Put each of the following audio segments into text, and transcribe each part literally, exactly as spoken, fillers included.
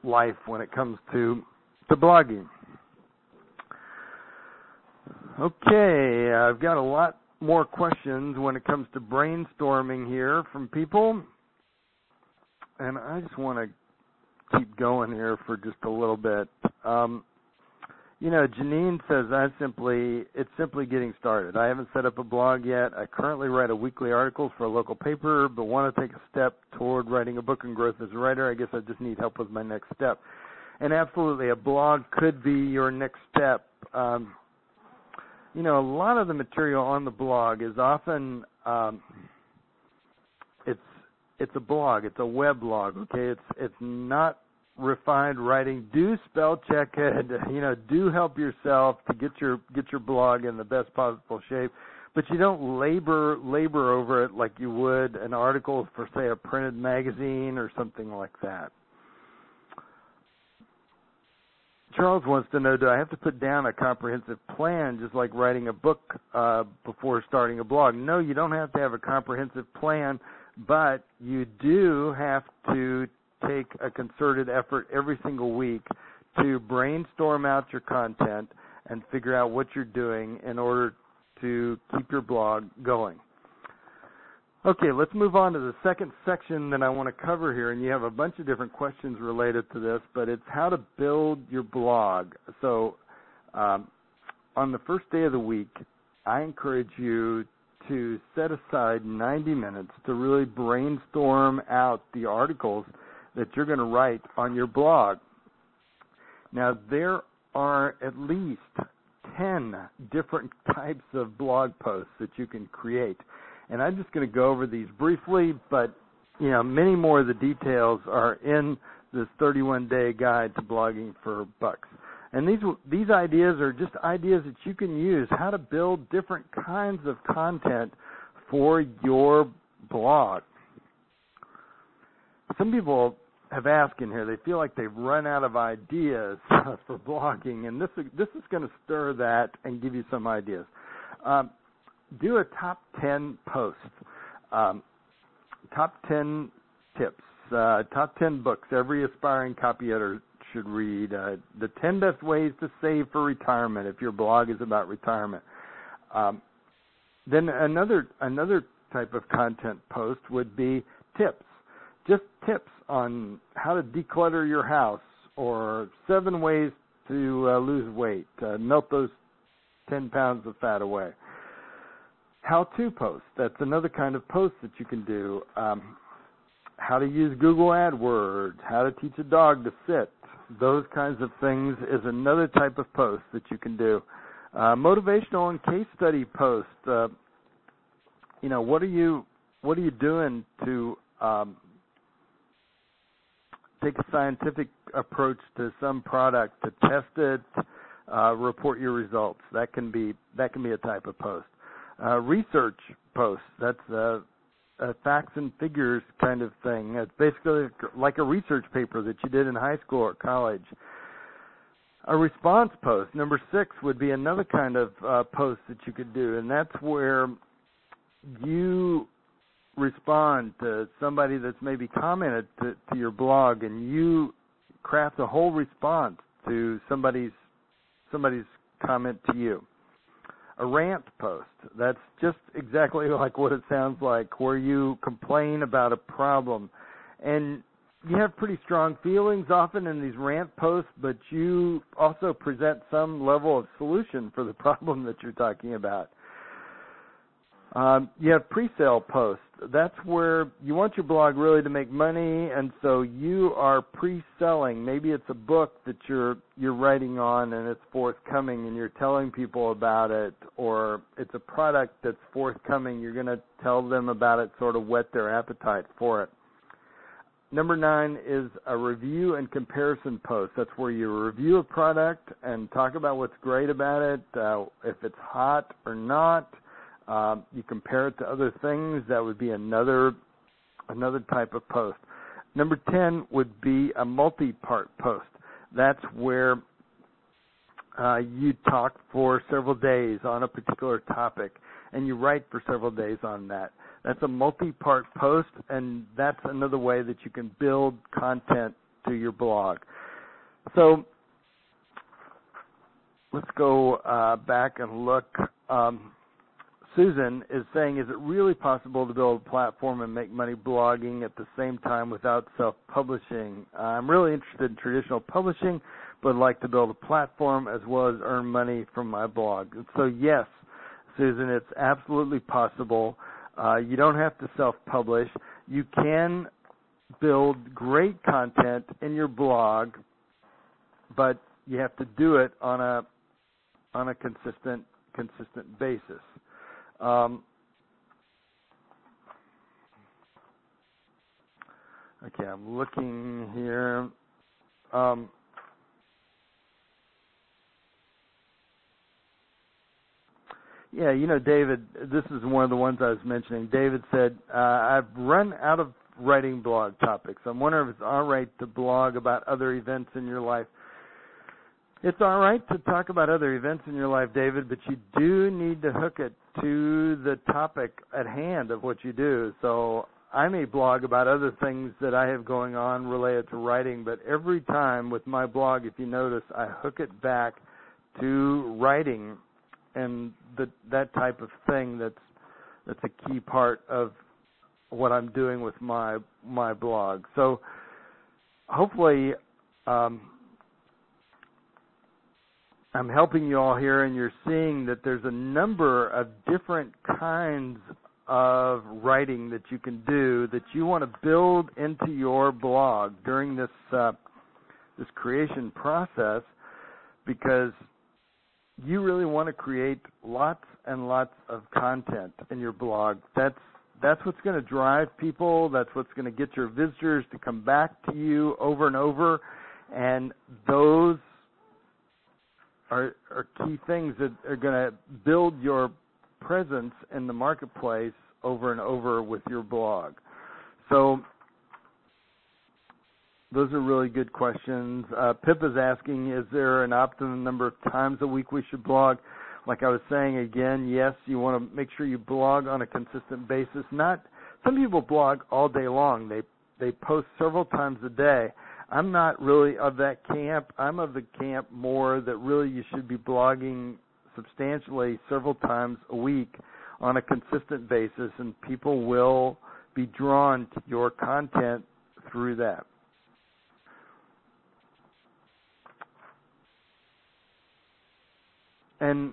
life when it comes to, to blogging. Okay, I've got a lot more questions when it comes to brainstorming here from people, and I just want to keep going here for just a little bit. Um, you know, Janine says, I simply, it's simply getting started. I haven't set up a blog yet. I currently write a weekly articles for a local paper, but want to take a step toward writing a book and growth as a writer. I guess I just need help with my next step. And absolutely, a blog could be your next step. Um, you know, a lot of the material on the blog is often, um, it's it's a blog. It's a web blog, okay? It's it's not refined writing. Do spell check it. You know, do help yourself to get your get your blog in the best possible shape. But you don't labor labor over it like you would an article for, say, a printed magazine or something like that. Charles wants to know, do I have to put down a comprehensive plan just like writing a book uh, before starting a blog? No, you don't have to have a comprehensive plan, but you do have to take a concerted effort every single week to brainstorm out your content and figure out what you're doing in order to keep your blog going. Okay, let's move on to the second section that I want to cover here, and you have a bunch of different questions related to this, but it's how to build your blog. So um, on the first day of the week, I encourage you to set aside ninety minutes to really brainstorm out the articles that you're going to write on your blog. Now, there are at least ten different types of blog posts that you can create. And I'm just going to go over these briefly, but, you know, many more of the details are in this thirty-one day guide to blogging for bucks. And these these ideas are just ideas that you can use, how to build different kinds of content for your blog. Some people have asked in here, they feel like they've run out of ideas for blogging, and this, this is going to stir that and give you some ideas. Um, do a top ten posts, um, top ten tips, uh, top ten books every aspiring copy editor should read, uh, the ten best ways to save for retirement if your blog is about retirement. Um, then another another type of content post would be tips, just tips on how to declutter your house, or seven ways to uh, lose weight, uh, melt those ten pounds of fat away. How-to posts, that's another kind of post that you can do. Um, how to use Google AdWords, how to teach a dog to sit, those kinds of things is another type of post that you can do. Uh, motivational and case study posts, uh, you know, what are you what are you doing to um, take a scientific approach to some product, to test it, uh, report your results. That can be that can be a type of post. Uh, research posts, that's a, a facts and figures kind of thing. It's basically like a research paper that you did in high school or college. A response post, number six, would be another kind of uh, post that you could do, and that's where you respond to somebody that's maybe commented to, to your blog, and you craft a whole response to somebody's somebody's comment to you. A rant post, that's just exactly like what it sounds like, where you complain about a problem. And you have pretty strong feelings often in these rant posts, but you also present some level of solution for the problem that you're talking about. Um, you have pre-sale posts. That's where you want your blog really to make money, and so you are pre-selling. Maybe it's a book that you're you're writing on and it's forthcoming and you're telling people about it, or it's a product that's forthcoming. You're going to tell them about it, sort of whet their appetite for it. Number nine is a review and comparison post. That's where you review a product and talk about what's great about it, uh, if it's hot or not. Um, you compare it to other things. That would be another another type of post. Number ten would be a multi-part post. That's where uh, you talk for several days on a particular topic, and you write for several days on that. That's a multi-part post, and that's another way that you can build content to your blog. So let's go uh, back and look. Um, Susan is saying, is it really possible to build a platform and make money blogging at the same time without self-publishing? Uh, I'm really interested in traditional publishing, but would like to build a platform as well as earn money from my blog. And so, yes, Susan, it's absolutely possible. Uh, you don't have to self-publish. You can build great content in your blog, but you have to do it on a on a consistent consistent basis. Um, okay, I'm looking here. Um, yeah, you know, David, this is one of the ones I was mentioning. David said, uh, I've run out of writing blog topics. I'm wondering if it's all right to blog about other events in your life. It's all right to talk about other events in your life, David, but you do need to hook it to the topic at hand of what you do. So I may blog about other things that I have going on related to writing, but every time with my blog, if you notice, I hook it back to writing and the, that type of thing. That's that's a key part of what I'm doing with my my blog. So hopefully um, I'm helping you all here, and you're seeing that there's a number of different kinds of writing that you can do that you want to build into your blog during this uh, this creation process, because you really want to create lots and lots of content in your blog. That's that's what's going to drive people. That's what's going to get your visitors to come back to you over and over, and those Are, are key things that are going to build your presence in the marketplace over and over with your blog. So those are really good questions. Uh, Pip is asking, is there an optimum number of times a week we should blog? Like I was saying again, yes, you want to make sure you blog on a consistent basis. Not some people blog all day long. They they post several times a day. I'm not really of that camp. I'm of the camp more that really you should be blogging substantially several times a week on a consistent basis, and people will be drawn to your content through that. And,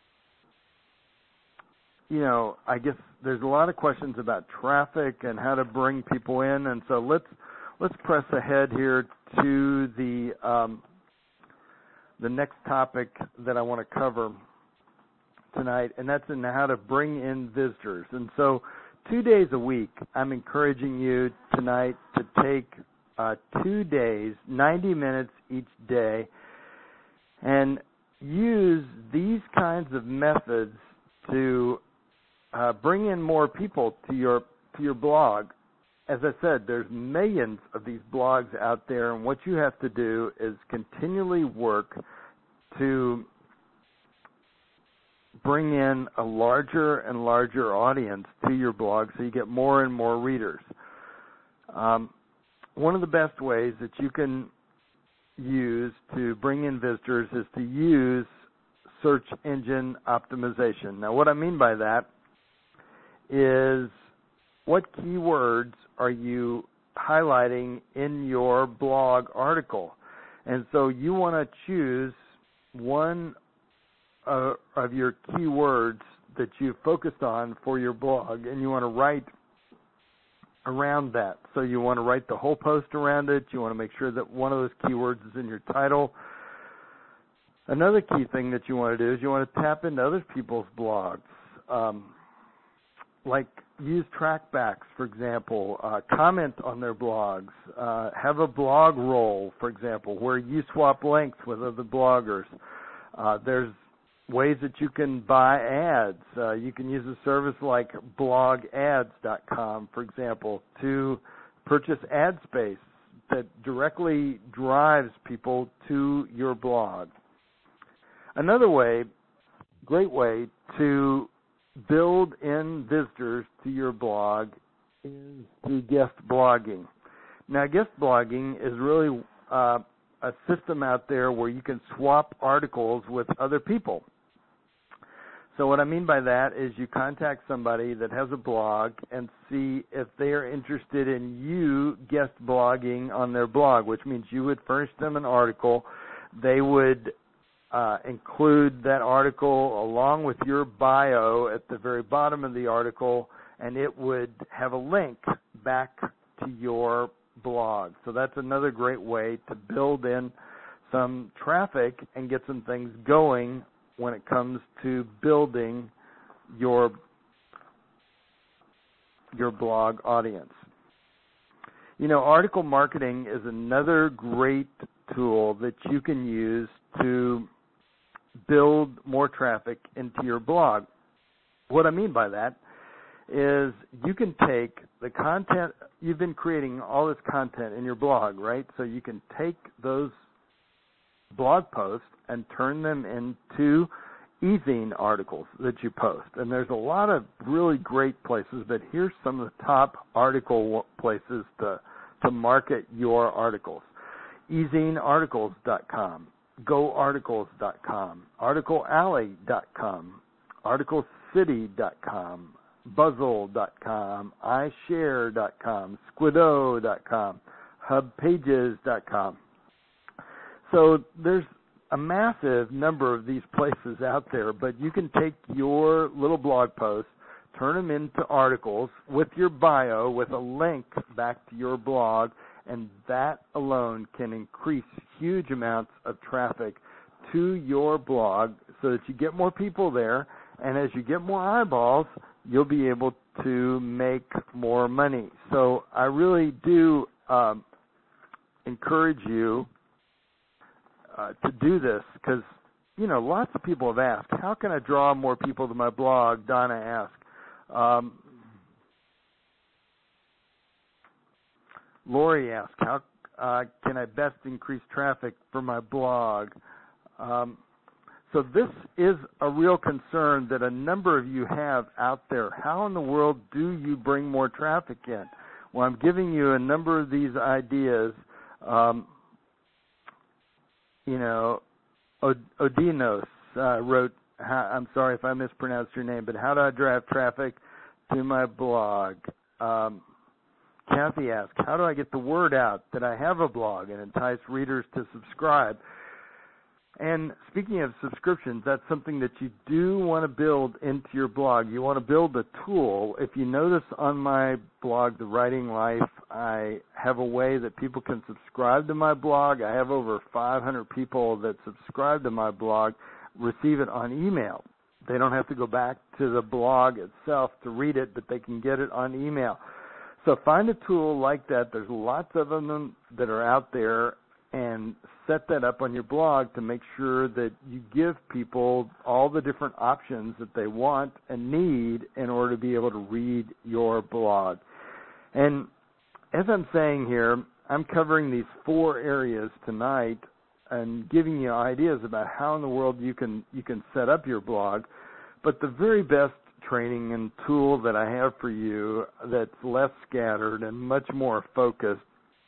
you know, I guess there's a lot of questions about traffic and how to bring people in, and so let's Let's press ahead here to the um, the next topic that I want to cover tonight, and that's in how to bring in visitors. And so two days a week, I'm encouraging you tonight to take uh, two days, ninety minutes each day, and use these kinds of methods to uh, bring in more people to your to your blog. As I said, there's millions of these blogs out there, and what you have to do is continually work to bring in a larger and larger audience to your blog so you get more and more readers. Um, one of the best ways that you can use to bring in visitors is to use search engine optimization. Now, what I mean by that is, what keywords are you highlighting in your blog article? And so you want to choose one uh, of your keywords that you focused on for your blog, and you want to write around that. So you want to write the whole post around it. You want to make sure that one of those keywords is in your title. Another key thing that you want to do is you want to tap into other people's blogs, um, like use trackbacks, for example, uh, comment on their blogs, uh, have a blog roll, for example, where you swap links with other bloggers. Uh, there's ways that you can buy ads. Uh, you can use a service like blog ads dot com, for example, to purchase ad space that directly drives people to your blog. Another way, great way to build in visitors to your blog is through guest blogging. Now, guest blogging is really uh, a system out there where you can swap articles with other people. So what I mean by that is you contact somebody that has a blog and see if they are interested in you guest blogging on their blog, which means you would furnish them an article. They would uh, include that article along with your bio at the very bottom of the article, and it would have a link back to your blog. So that's another great way to build in some traffic and get some things going when it comes to building your your blog audience. You know, article marketing is another great tool that you can use to build more traffic into your blog. What I mean by that is you can take the content, you've been creating all this content in your blog, right? So you can take those blog posts and turn them into e-zine articles that you post. And there's a lot of really great places, but here's some of the top article places to, to market your articles. e zine articles dot com, go articles dot com, article alley dot com, article city dot com, buzzle dot com, i share dot com, squido dot com, hub pages dot com. So there's a massive number of these places out there, but you can take your little blog posts, turn them into articles with your bio, with a link back to your blog, and that alone can increase huge amounts of traffic to your blog so that you get more people there, and as you get more eyeballs, you'll be able to make more money. So I really do um, encourage you Uh, to do this, because, you know, lots of people have asked, how can I draw more people to my blog? Donna asked. Um, Lori asked, how uh, can I best increase traffic for my blog? Um, so this is a real concern that a number of you have out there. How in the world do you bring more traffic in? Well, I'm giving you a number of these ideas. Um, You know, Odinos uh, wrote, I'm sorry if I mispronounced your name, but how do I drive traffic to my blog? Um, Kathy asked, how do I get the word out that I have a blog and entice readers to subscribe? And speaking of subscriptions, that's something that you do want to build into your blog. You want to build a tool. If you notice on my blog, The Writing Life, I have a way that people can subscribe to my blog. I have over five hundred people that subscribe to my blog, receive it on email. They don't have to go back to the blog itself to read it, but they can get it on email. So find a tool like that. There's lots of them that are out there, and set that up on your blog to make sure that you give people all the different options that they want and need in order to be able to read your blog. And as I'm saying here, I'm covering these four areas tonight and giving you ideas about how in the world you can you can set up your blog. But the very best training and tool that I have for you that's less scattered and much more focused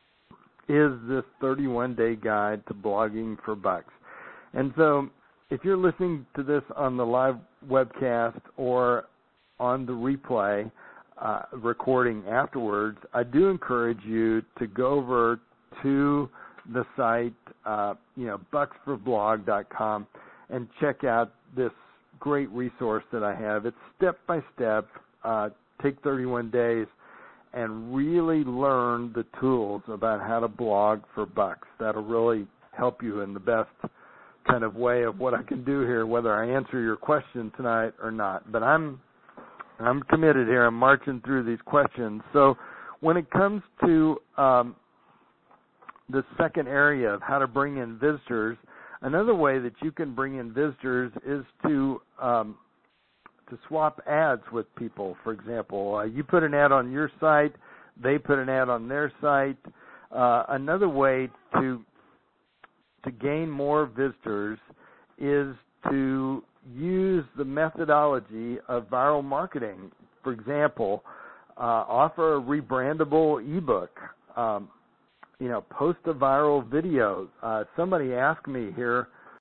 is this thirty-one day guide to blogging for bucks. And so if you're listening to this on the live webcast or on the replay uh, recording afterwards, I do encourage you to go over to the site, uh, you know, bucks for blog dot com, and check out this great resource that I have. It's step-by-step, uh, take thirty-one days, and really learn the tools about how to blog for bucks. That'll really help you in the best kind of way of what I can do here, whether I answer your question tonight or not. But I'm I'm committed here. I'm marching through these questions. So when it comes to um, the second area of how to bring in visitors, another way that you can bring in visitors is to um, to swap ads with people. For example, uh, you put an ad on your site, they put an ad on their site. Uh, another way to to gain more visitors is to use the methodology of viral marketing. For example, uh, offer a rebrandable ebook. Um, you know, post a viral video. Uh, somebody asked me here